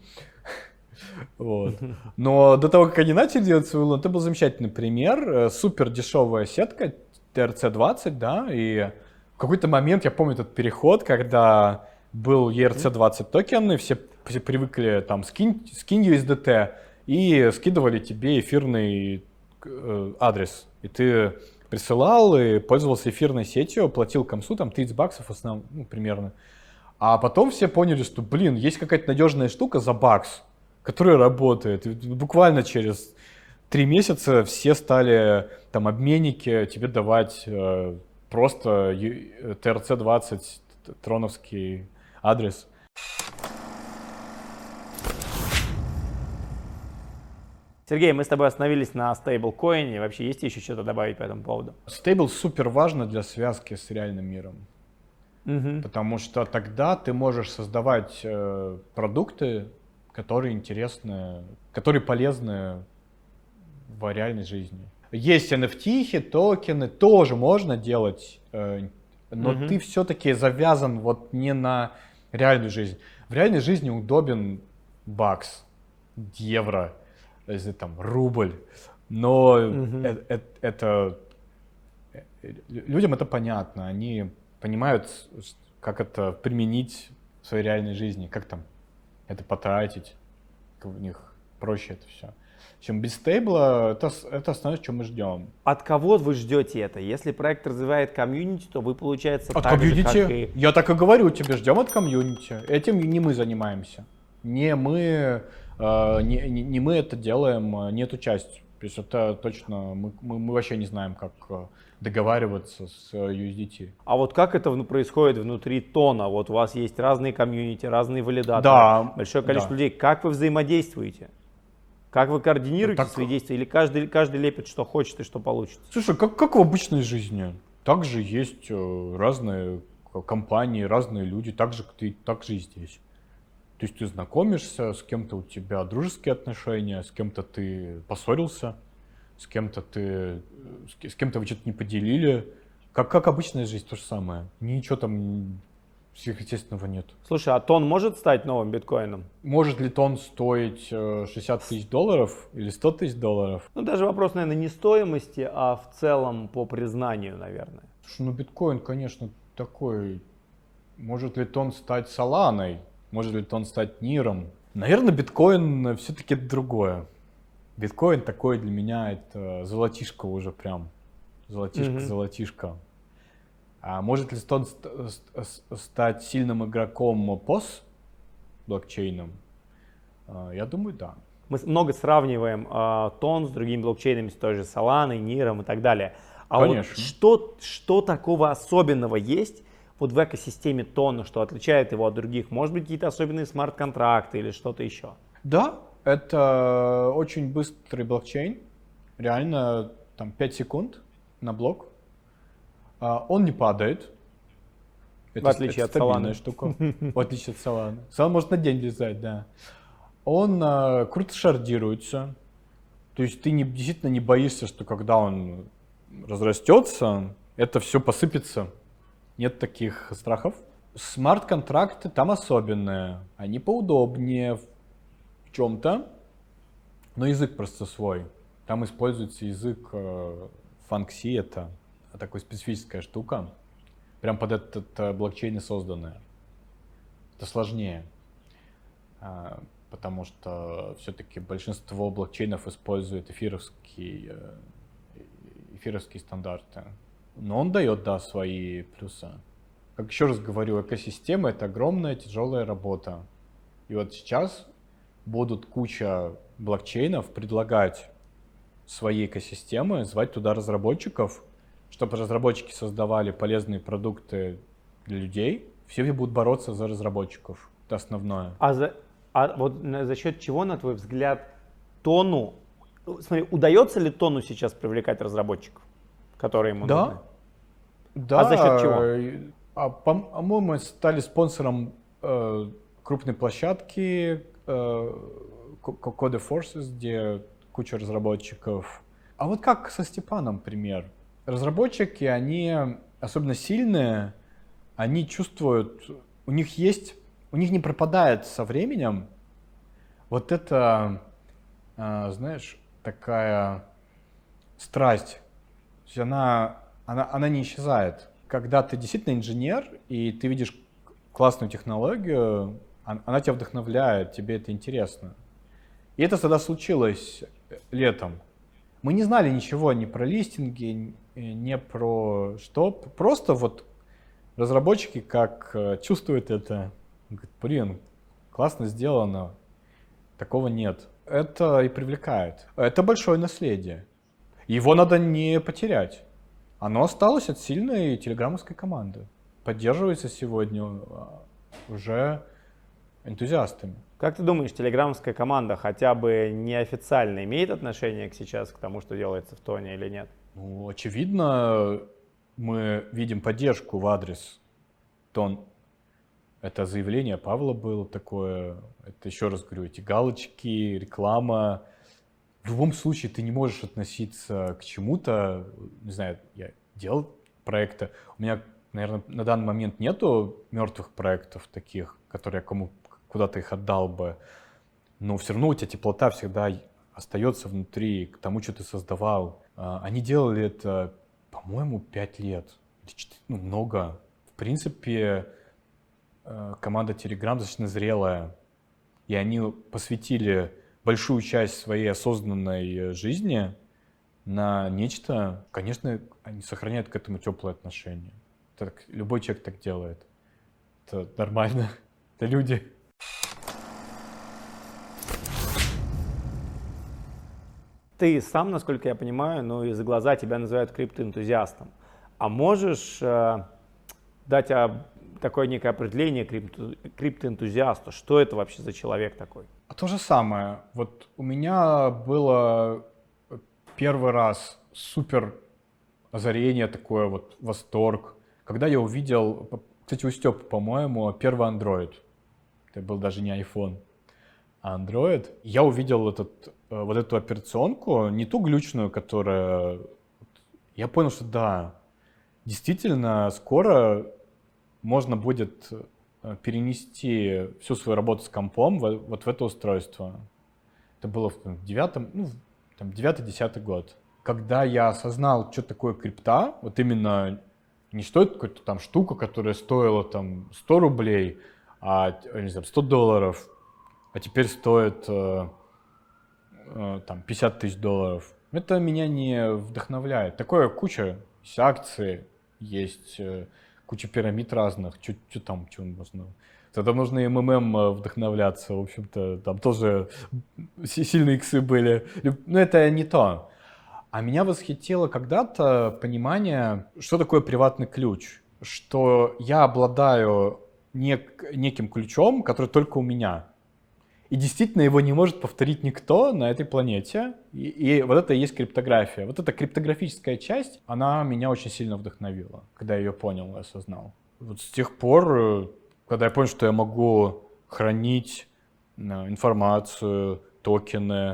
Вот. Но до того, как они начали делать свою Луну, это был замечательный пример. Супер дешевая сетка ERC-20, да, и в какой-то момент, я помню этот переход, когда был ERC-20 токен, и все привыкли скинь USDT, и скидывали тебе эфирный адрес. И ты присылал и пользовался эфирной сетью, платил комсу, $30 в основном, примерно. А потом все поняли, что, есть какая-то надежная штука за бакс, которая работает. И буквально через 3 месяца все стали обменники тебе давать просто TRC-20 троновский адрес. Сергей, мы с тобой остановились на стейблкоине. Вообще есть еще что-то добавить по этому поводу? Стейбл супер важно для связки с реальным миром. Потому что тогда ты можешь создавать продукты которые интересны, которые полезны в реальной жизни. Есть NFT, токены, тоже можно делать, но ты все-таки завязан вот не на реальную жизнь. В реальной жизни удобен бакс, евро, если там рубль, но это людям это понятно, они понимают, как это применить в своей реальной жизни, как там это потратить, у них проще это все. Чем без стейбла, это основное, что мы ждем. От кого вы ждете это? Если проект развивает комьюнити, то вы, получается, от так комьюнити. же, как и... Я так и говорю тебе, ждем от комьюнити. Этим не мы занимаемся. Не мы это делаем, не эту часть. То есть это точно, мы вообще не знаем, как договариваться с USDT. А вот как это происходит внутри Тона? Вот у вас есть разные комьюнити, разные валидаторы, да, большое количество людей. Как вы взаимодействуете? Как вы координируете свои действия? Или каждый лепит, что хочет и что получится? Слушай, как в обычной жизни. Также есть разные компании, разные люди, так же и здесь. То есть ты знакомишься, с кем-то у тебя дружеские отношения, с кем-то ты поссорился, с кем-то вы что-то не поделили. Как обычная жизнь, то же самое. Ничего там сверхъестественного нет. Слушай, а Тон может стать новым биткоином? Может ли Тон стоить 60 тысяч долларов или 100 тысяч долларов? Ну, даже вопрос, наверное, не стоимости, а в целом по признанию, наверное. Слушай, ну биткоин, конечно, такой. Может ли Тон стать Соланой? Может ли Тон стать Ниром? Наверное, биткоин все-таки другое. Биткоин такой для меня это золотишко уже прям. Золотишко. А может ли Тон стать сильным игроком POS блокчейном? Я думаю, да. Мы много сравниваем Тон с другими блокчейнами, с той же Соланой, Ниром и так далее. А конечно. Вот что такого особенного есть вот в экосистеме Тона, что отличает его от других? Может быть, какие-то особенные смарт-контракты или что-то еще? Да, это очень быстрый блокчейн. Реально там 5 секунд на блок. Он не падает. В отличие от Соланы. Штука. В отличие от Соланы. Солана может на день лизать, да. Он круто шардируется. То есть ты действительно не боишься, что когда он разрастется, это все посыпется. Нет таких страхов. Смарт-контракты там особенные. Они поудобнее в чем-то, но язык просто свой. Там используется язык Func, это такая специфическая штука. Прям под этот блокчейн и созданная. Это сложнее. Потому что все-таки большинство блокчейнов используют эфировские стандарты. Но он дает, да, свои плюсы. Как еще раз говорю, экосистема — это огромная тяжелая работа. И вот сейчас будут куча блокчейнов предлагать свои экосистемы, звать туда разработчиков, чтобы разработчики создавали полезные продукты для людей. Все будут бороться за разработчиков. Это основное. А вот за счет чего, на твой взгляд, Тону... Смотри, удается ли Тону сейчас привлекать разработчиков, которые ему нужны? Да. А за счет чего? По-моему, стали спонсором крупной площадки Code Forces, где куча разработчиков. А вот как со Степаном пример. Разработчики, они особенно сильные, они чувствуют, у них не пропадает со временем вот это, знаешь, такая страсть. То есть она не исчезает. Когда ты действительно инженер, и ты видишь классную технологию, она тебя вдохновляет, тебе это интересно. И это тогда случилось летом. Мы не знали ничего ни про листинги, ни про что. Просто вот разработчики как чувствуют это. Говорят, блин, классно сделано, такого нет. Это и привлекает. Это большое наследие. Его надо не потерять. Оно осталось от сильной телеграммовской команды. Поддерживается сегодня уже энтузиастами. Как ты думаешь, телеграммовская команда хотя бы неофициально имеет отношение сейчас к тому, что делается в Тоне или нет? Ну, очевидно, мы видим поддержку в адрес Тон. Это заявление Павла было такое. Это, еще раз говорю, эти галочки, реклама. В любом случае ты не можешь относиться к чему-то. Не знаю, я делал проекты. У меня, наверное, на данный момент нету мертвых проектов таких, которые я куда-то их отдал бы. Но все равно у тебя теплота всегда остается внутри, к тому, что ты создавал. Они делали это, по-моему, 5 лет. Ну, много. В принципе, команда Telegram достаточно зрелая. И они посвятили большую часть своей осознанной жизни на нечто. Конечно, они сохраняют к этому теплые отношения. Так, любой человек так делает. Это нормально. Это люди. Ты сам, насколько я понимаю, ну и за глаза тебя называют криптоэнтузиастом. А можешь дать такое некое определение криптоэнтузиасту? Что это вообще за человек такой? То же самое. Вот у меня было первый раз супер озарение, такое вот восторг, когда я увидел, кстати, у Степы, по-моему, первый Android. Это был даже не iPhone, а Android. Я увидел вот эту операционку, не ту глючную, которая... Я понял, что да, действительно, скоро можно будет перенести всю свою работу с компом вот в это устройство. Это было в 9-10 год. Когда я осознал, что такое крипта, вот именно не что это какая-то там штука, которая стоила там 100 рублей, а не знаю, $100, а теперь стоит там 50 тысяч долларов. Это меня не вдохновляет. Такое куча, есть акции, есть куча пирамид разных, что можно. Тогда нужно МММ вдохновляться, в общем-то, там тоже сильные иксы были. Но это не то. А меня восхитило когда-то понимание, что такое приватный ключ. Что я обладаю неким ключом, который только у меня. И действительно его не может повторить никто на этой планете. И вот это и есть криптография. Вот эта криптографическая часть, она меня очень сильно вдохновила, когда я ее понял и осознал. Вот с тех пор, когда я понял, что я могу хранить информацию, токены,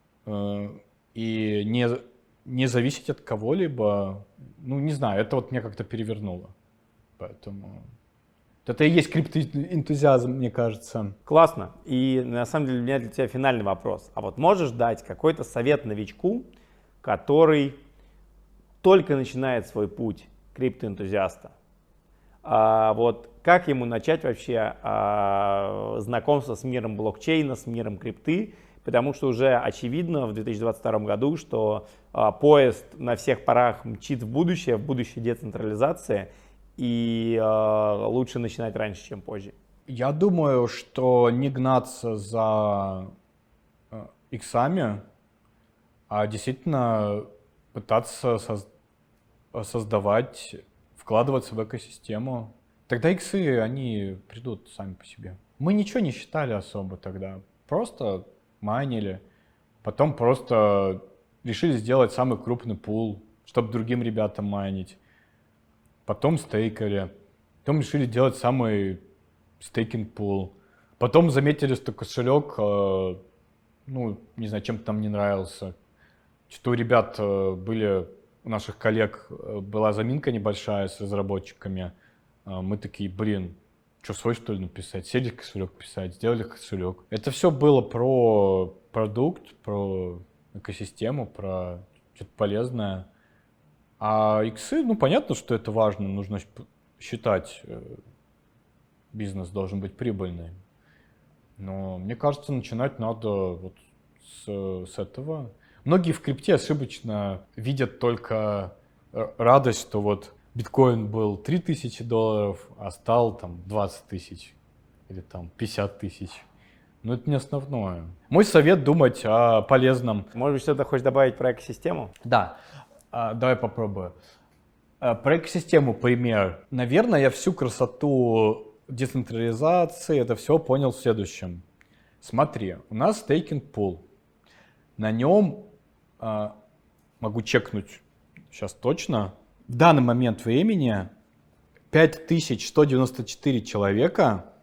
и не зависеть от кого-либо, ну, не знаю, это вот меня как-то перевернуло. Поэтому... Это и есть криптоэнтузиазм, мне кажется. Классно. И на самом деле у меня для тебя финальный вопрос. А вот можешь дать какой-то совет новичку, который только начинает свой путь криптоэнтузиаста? Вот как ему начать вообще знакомство с миром блокчейна, с миром крипты? Потому что уже очевидно в 2022 году, что поезд на всех парах мчит в будущее децентрализации. И лучше начинать раньше, чем позже. Я думаю, что не гнаться за иксами, а действительно пытаться создавать, вкладываться в экосистему. Тогда иксы, они придут сами по себе. Мы ничего не считали особо тогда, просто майнили. Потом просто решили сделать самый крупный пул, чтобы другим ребятам майнить. Потом стейкали, потом решили делать самый стейкинг-пул. Потом заметили, что кошелек, ну, не знаю, чем-то там не нравился. Что у ребят у наших коллег была заминка небольшая с разработчиками. Мы такие, блин, что, свой что ли написать? Сели кошелек писать, сделали кошелек. Это все было про продукт, про экосистему, про что-то полезное. А иксы, ну, понятно, что это важно, нужно считать, бизнес должен быть прибыльный. Но мне кажется, начинать надо вот с этого. Многие в крипте ошибочно видят только радость, что вот биткоин был $3000, а стал там 20 тысяч или там 50 тысяч. Но это не основное. Мой совет — думать о полезном. Может быть, что-то хочешь добавить про экосистему? Да. Давай попробую. Про экосистему пример. Наверное, я всю красоту децентрализации, это все понял в следующем. Смотри, у нас стейкинг пул. На нем, могу чекнуть сейчас точно, в данный момент времени 5194 человека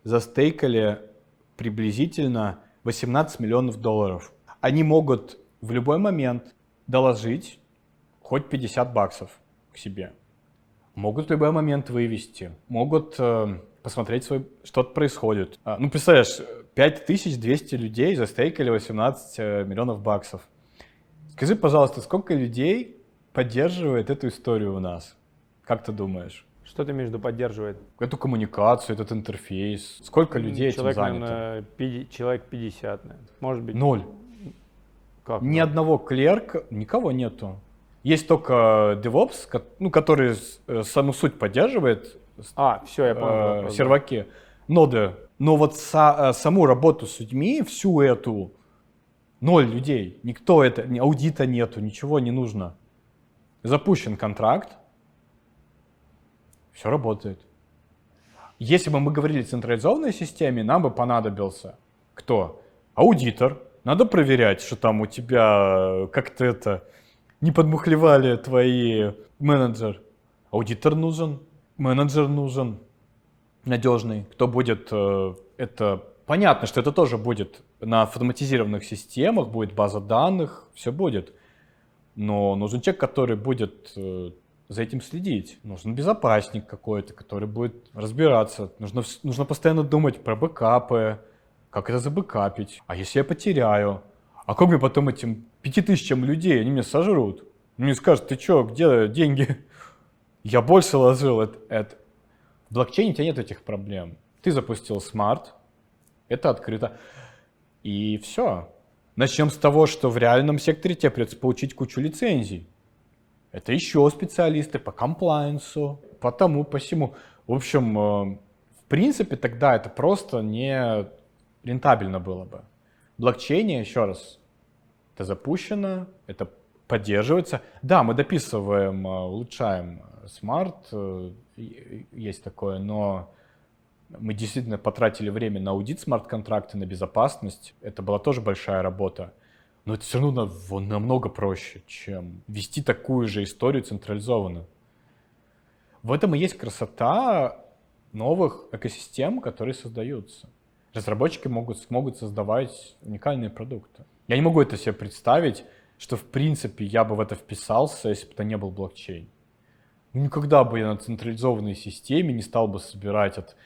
застейкали приблизительно $18 миллионов. Они могут в любой момент доложить хоть $50 к себе. Могут в любой момент вывести, могут посмотреть, что-то происходит. Ну, представляешь, 5200 людей застейкали $18 миллионов. Скажи, пожалуйста, сколько людей поддерживает эту историю у нас? Как ты думаешь? Что ты имеешь в виду поддерживает? Эту коммуникацию, этот интерфейс. Сколько людей этим занято? Наверное, человек 50, наверное. Может быть. 0. Как? Ни одного клерка, никого нету. Есть только DevOps, который саму суть поддерживает. Все, я понял. Серваки, ноды. Но вот саму работу с людьми, всю эту, 0 людей. Никто аудита нету, ничего не нужно. Запущен контракт, все работает. Если бы мы говорили о централизованной системе, нам бы понадобился кто? Аудитор. Надо проверять, что там у тебя как-то не подмухлевали твои менеджер. Аудитор нужен, менеджер нужен надежный. Кто будет это? Понятно, что это тоже будет на автоматизированных системах, будет база данных, все будет. Но нужен человек, который будет за этим следить. Нужен безопасник какой-то, который будет разбираться. Нужно постоянно думать про бэкапы, как это забэкапить. А если я потеряю? А как мне потом этим 5000 людей, они меня сожрут? Мне скажут, ты что, где деньги? Я больше ложил. В блокчейне у тебя нет этих проблем. Ты запустил смарт, это открыто. И все. Начнем с того, что в реальном секторе тебе придется получить кучу лицензий. Это еще специалисты по комплайенсу, по тому, по сему. В общем, в принципе, тогда это просто не рентабельно было бы. В блокчейне, еще раз, это запущено, это поддерживается. Да, мы дописываем, улучшаем смарт, есть такое, но мы действительно потратили время на аудит смарт-контракта, на безопасность. Это была тоже большая работа. Но это все равно намного проще, чем вести такую же историю централизованно. В этом и есть красота новых экосистем, которые создаются. Разработчики могут создавать уникальные продукты. Я не могу это себе представить, что в принципе я бы в это вписался, если бы это не был блокчейн. Никогда бы я на централизованной системе не стал бы собирать от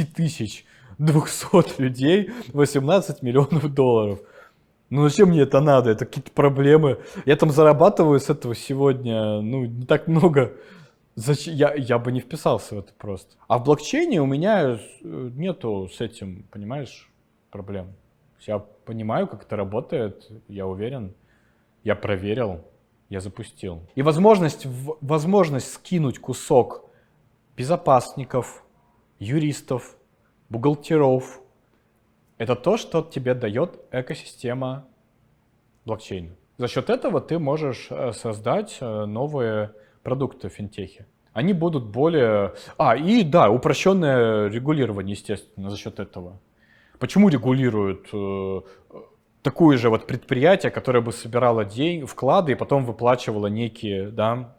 5200 людей $18 миллионов. Ну зачем мне это надо? Это какие-то проблемы. Я там зарабатываю с этого сегодня, не так много. Зачем? Я бы не вписался в это просто. А в блокчейне у меня нету с этим, понимаешь, проблем. Я понимаю, как это работает, я уверен, я проверил, я запустил. И возможность скинуть кусок безопасников, юристов, бухгалтеров, это то, что тебе дает экосистема блокчейна. За счет этого ты можешь создать новые продукты в финтехе. Они будут более... упрощенное регулирование, естественно, за счет этого. Почему регулируют такое же предприятие, которое бы собирало вклады и потом выплачивало некие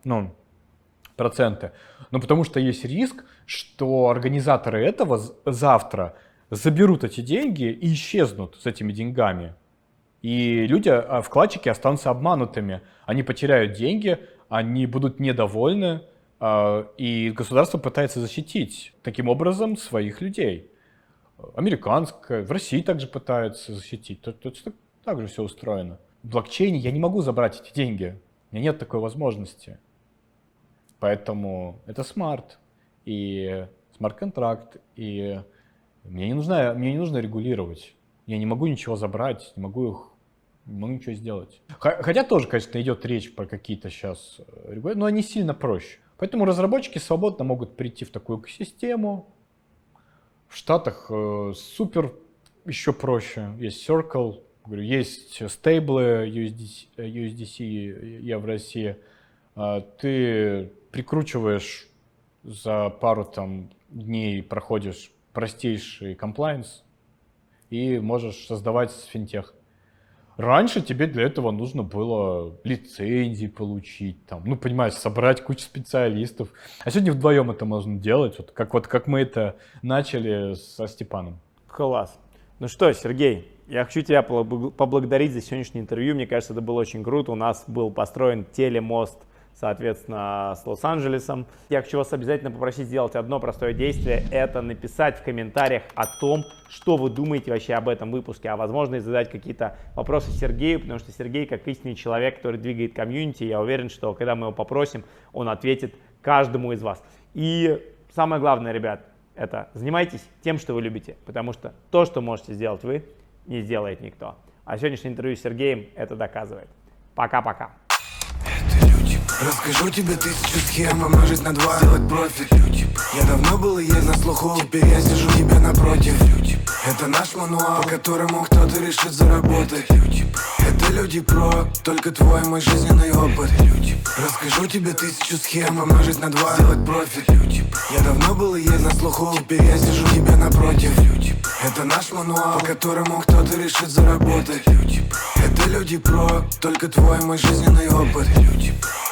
проценты? Потому что есть риск, что организаторы этого завтра заберут эти деньги и исчезнут с этими деньгами. И вкладчики останутся обманутыми. Они потеряют деньги, они будут недовольны, и государство пытается защитить таким образом своих людей. Американское, в России также пытаются защитить. Так же все устроено. В блокчейне я не могу забрать эти деньги. У меня нет такой возможности. Поэтому это смарт и смарт-контракт. И мне не нужно регулировать. Я не могу ничего забрать, не могу ничего сделать. Хотя тоже, конечно, идет речь про какие-то сейчас регуляции, но они сильно проще. Поэтому разработчики свободно могут прийти в такую экосистему. В Штатах супер еще проще. Есть Circle, есть стейблы USDC, Евро-Россия. Ты прикручиваешь за пару дней, проходишь простейший комплайенс и можешь создавать финтех. Раньше тебе для этого нужно было лицензии получить, там, ну, понимаешь, собрать кучу специалистов. А сегодня вдвоем это можно делать, вот как мы это начали со Степаном. Класс. Ну что, Сергей, я хочу тебя поблагодарить за сегодняшнее интервью. Мне кажется, это было очень круто. У нас был построен телемост, соответственно, с Лос-Анджелесом. Я хочу вас обязательно попросить сделать одно простое действие. Это написать в комментариях о том, что вы думаете вообще об этом выпуске. А возможно и задать какие-то вопросы Сергею, потому что Сергей, как истинный человек, который двигает комьюнити, я уверен, что когда мы его попросим, он ответит каждому из вас. И самое главное, ребят, это занимайтесь тем, что вы любите, потому что то, что можете сделать вы, не сделает никто. А сегодняшнее интервью с Сергеем это доказывает. Пока-пока. Расскажу тебе 1000 схем, умножить на 2, сделать профит. Я давно был и есть на слуху, теперь я сижу тебе напротив. Это наш мануал, по которому кто-то решит заработать. Это люди про, только твой мой жизненный опыт. Расскажу тебе 1000 схем, умножить на 2, сделать профит. Я давно был и есть на слуху, теперь я сижу тебе напротив. Это наш мануал, по которому кто-то решит заработать. Это люди про, только твой мой жизненный опыт.